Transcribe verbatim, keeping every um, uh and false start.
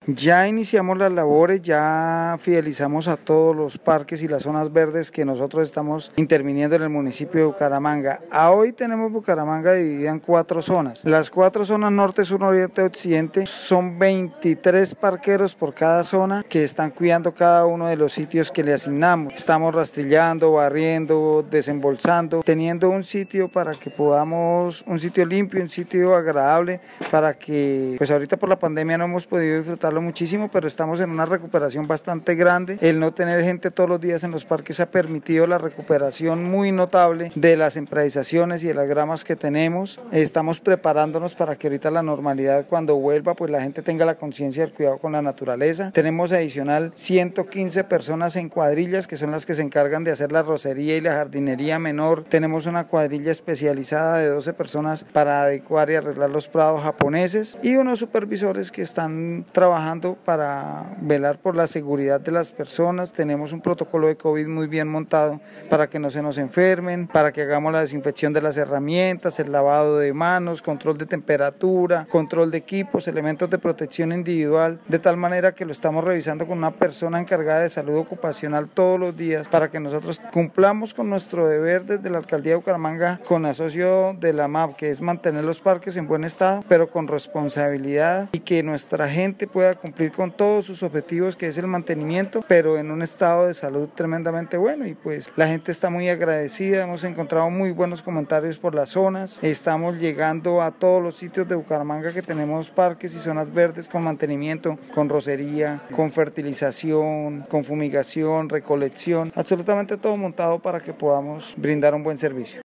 Ya iniciamos las labores, ya fidelizamos a todos los parques y las zonas verdes que nosotros estamos interviniendo en el municipio de Bucaramanga. A hoy tenemos Bucaramanga dividida en cuatro zonas. Las cuatro zonas norte, sur, oriente, occidente son veintitrés parqueros por cada zona que están cuidando cada uno de los sitios que le asignamos. Estamos rastrillando, barriendo, desembolsando, teniendo un sitio para que podamos, un sitio limpio, un sitio agradable, para que, pues ahorita por la pandemia no hemos podido disfrutarlo muchísimo, pero estamos en una recuperación bastante grande. El no tener gente todos los días en los parques ha permitido la recuperación muy notable de las empradizaciones y de las gramas que tenemos. Estamos preparándonos para que ahorita la normalidad, cuando vuelva, pues la gente tenga la conciencia del cuidado con la naturaleza. Tenemos adicional ciento quince personas en cuadrillas, que son las que se encargan de hacer la rocería y la jardinería menor. Tenemos una cuadrilla especializada de doce personas para adecuar y arreglar los prados japoneses, y unos supervisores que están trabajando para velar por la seguridad de las personas. Tenemos un protocolo de COVID muy bien montado para que no se nos enfermen, para que hagamos la desinfección de las herramientas, el lavado de manos, control de temperatura, control de equipos, elementos de protección individual, de tal manera que lo estamos revisando con una persona encargada de salud ocupacional todos los días, para que nosotros cumplamos con nuestro deber desde la Alcaldía de Bucaramanga con asocio de la M A P, que es mantener los parques en buen estado, pero con responsabilidad, y que nuestra gente pueda cumplir con todos sus objetivos, que es el mantenimiento, pero en un estado de salud tremendamente bueno. Y pues la gente está muy agradecida, hemos encontrado muy buenos comentarios por las zonas, estamos llegando a todos los sitios de Bucaramanga que tenemos parques y zonas verdes con mantenimiento, con rocería, con fertilización, con fumigación, recolección, absolutamente todo montado para que podamos brindar un buen servicio.